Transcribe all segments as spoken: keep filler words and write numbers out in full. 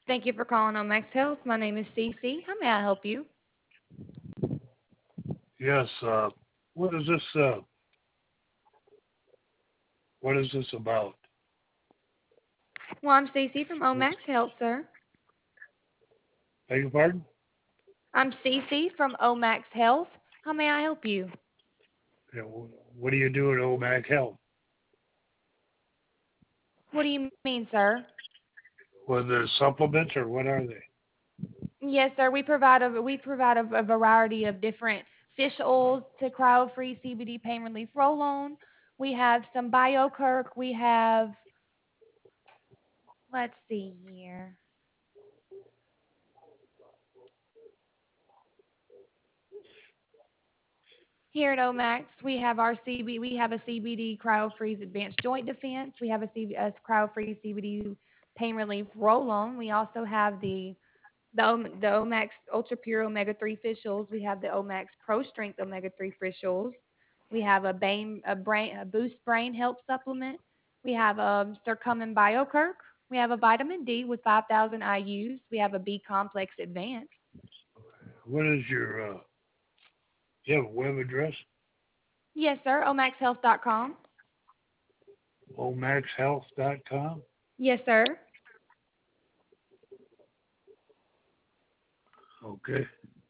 Thank you for calling Omax Health. My name is Cece. How may I help you? Yes, uh, what is this, uh, what is this about? Well, I'm Cece from Omax Health, sir. Beg your pardon? I'm Cece from Omax Health. How may I help you? Yeah, wh- what do you do at OMAC Health? What do you mean, sir? Well, they're supplements or what are they? Yes, sir. We provide a we provide a, a variety of different fish oils to cryo-free C B D pain relief roll-on. We have some BioKirk. We have, let's see here. Here at Omax, we have our C B. We have a C B D cryo-freeze advanced joint defense. We have a, C B, a cryo-free C B D pain relief roll-on. We also have the the, Om- the Omax Ultra Pure Omega three fish oils. We have the Omax Pro Strength Omega three fish oils. We have a brain a brain a boost brain health supplement. We have a Circumin BioKirk. We have a vitamin D with five thousand I U's. We have a B complex advanced. What is your, uh, you have a web address? Yes, sir. omax health dot com. omax health dot com? Yes, sir. Okay.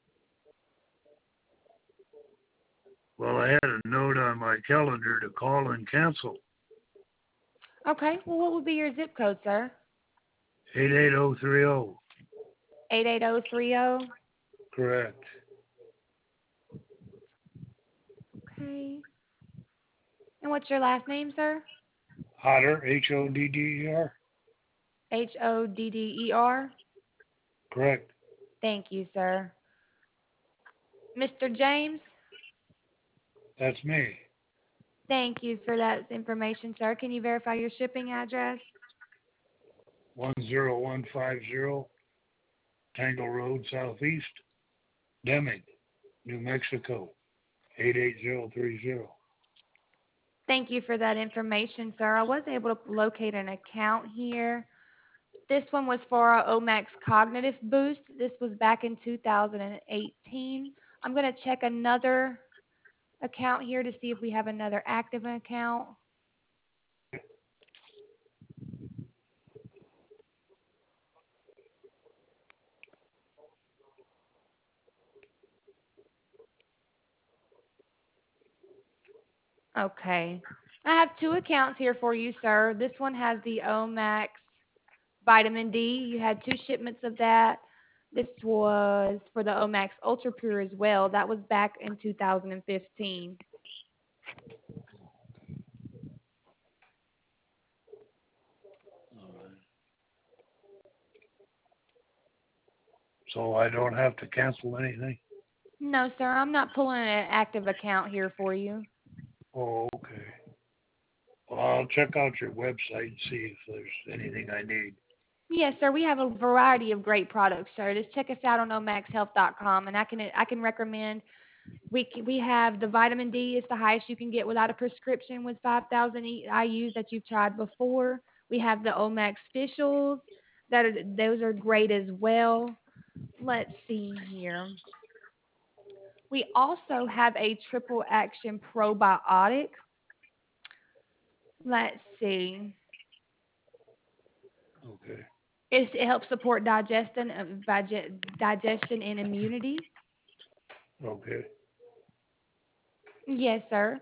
Well, I had a note on my calendar to call and cancel. Okay. Well, what would be your zip code, sir? eight eight zero three zero. eight eight zero three zero. Correct. Okay. And what's your last name, sir? Hodder, H O D D E R? H O D D E R. Correct. Thank you, sir. Mister James? That's me. Thank you for that information, sir. Can you verify your shipping address? one zero one five zero Tangle Road Southeast, Deming, New Mexico, eight eight zero three zero. Thank you for that information, sir. I was able to locate an account here. This one was for our Omax Cognitive Boost. This was back in two thousand eighteen. I'm going to check another account here to see if we have another active account. Okay. I have two accounts here for you, sir. This one has the Omax Vitamin D. You had two shipments of that. This was for the Omax Ultra Pure as well. That was back in two thousand fifteen. So I don't have to cancel anything? No, sir, I'm not pulling an active account here for you. Oh, okay. Well, I'll check out your website and see if there's anything I need. Yes, sir. We have a variety of great products, sir. Just check us out on omax health dot com, and I can I can recommend. We c- we have the vitamin D. It's the highest you can get without a prescription with five thousand I U's that you've tried before. We have the Omax Facials. That are, those are great as well. Let's see here. We also have a triple action probiotic. Let's see. Okay. It's, it helps support digestion, uh, dige- digestion and immunity. Okay. Yes, sir.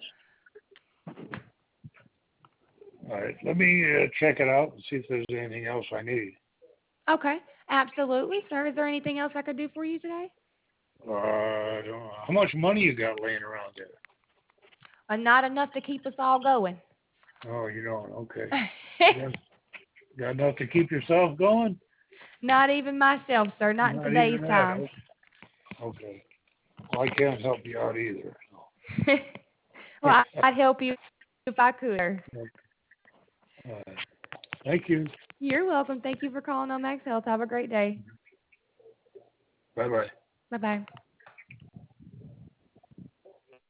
All right. Let me uh, check it out and see if there's anything else I need. Okay, absolutely, sir. Is there anything else I could do for you today? Uh, I don't know. How much money you got laying around there? Uh, not enough to keep us all going. Oh, you don't. Okay. You got, got enough to keep yourself going? Not even myself, sir. Not in Not today's even that. times. Okay. Well, I can't help you out either. Well, I- I'd help you if I could. Sir. uh, thank you. You're welcome. Thank you for calling on Max Health. Have a great day. Bye bye. Bye bye.